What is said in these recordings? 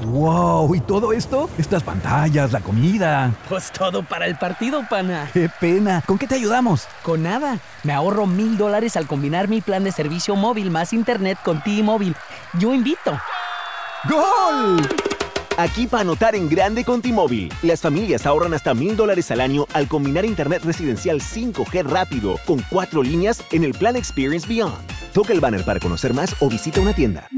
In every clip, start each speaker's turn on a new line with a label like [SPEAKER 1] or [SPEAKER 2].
[SPEAKER 1] ¡Wow! ¿Y todo esto? Estas pantallas, la comida.
[SPEAKER 2] Pues todo para el partido, pana.
[SPEAKER 1] ¡Qué pena! ¿Con qué te ayudamos?
[SPEAKER 2] Con nada. Me ahorro $1,000 al combinar mi plan de servicio móvil más internet con T-Mobile. Yo invito.
[SPEAKER 1] ¡Gol!
[SPEAKER 3] Aquí para anotar en grande con T-Mobile. Las familias ahorran hasta $1,000 al año al combinar internet residencial 5G rápido con 4 líneas en el plan Experience Beyond. Toca el banner para conocer más o visita una tienda.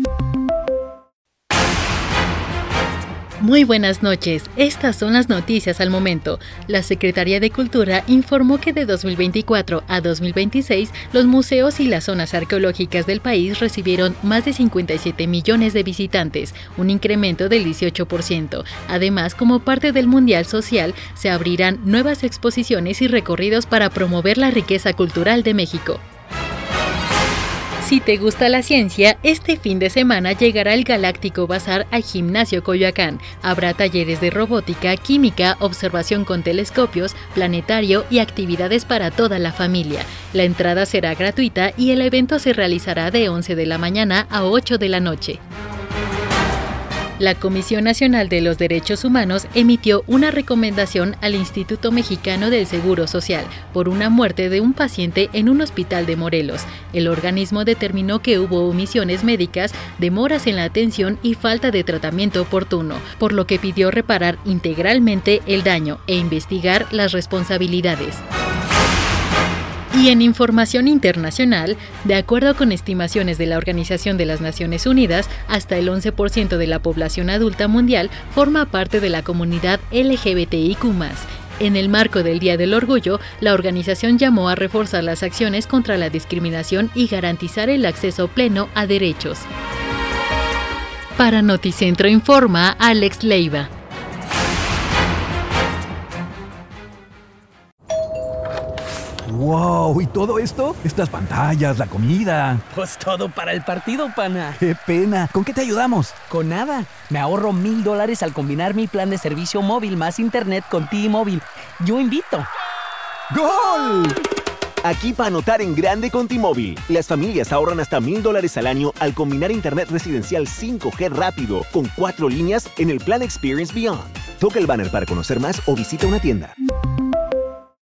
[SPEAKER 4] Muy buenas noches, estas son las noticias al momento. La Secretaría de Cultura informó que de 2024 a 2026, los museos y las zonas arqueológicas del país recibieron más de 57 millones de visitantes, un incremento del 18%. Además, como parte del Mundial Social, se abrirán nuevas exposiciones y recorridos para promover la riqueza cultural de México. Si te gusta la ciencia, este fin de semana llegará el Galáctico Bazar al Gimnasio Coyoacán. Habrá talleres de robótica, química, observación con telescopios, planetario y actividades para toda la familia. La entrada será gratuita y el evento se realizará de 11 de la mañana a 8 de la noche. La Comisión Nacional de los Derechos Humanos emitió una recomendación al Instituto Mexicano del Seguro Social por una muerte de un paciente en un hospital de Morelos. El organismo determinó que hubo omisiones médicas, demoras en la atención y falta de tratamiento oportuno, por lo que pidió reparar integralmente el daño e investigar las responsabilidades. Y en información internacional, de acuerdo con estimaciones de la Organización de las Naciones Unidas, hasta el 11% de la población adulta mundial forma parte de la comunidad LGBTIQ+. En el marco del Día del Orgullo, la organización llamó a reforzar las acciones contra la discriminación y garantizar el acceso pleno a derechos. Para Noticentro informa Alex Leiva.
[SPEAKER 1] ¡Wow! ¿Y todo esto? Estas pantallas, la comida.
[SPEAKER 2] Pues todo para el partido, pana.
[SPEAKER 1] ¡Qué pena! ¿Con qué te ayudamos?
[SPEAKER 2] Con nada. Me ahorro $1,000 al combinar mi plan de servicio móvil más internet con T-Mobile. Yo invito.
[SPEAKER 1] ¡Gol!
[SPEAKER 3] Aquí para anotar en grande con T-Mobile. Las familias ahorran hasta $1,000 al año al combinar internet residencial 5G rápido con 4 líneas en el plan Experience Beyond. Toca el banner para conocer más o visita una tienda.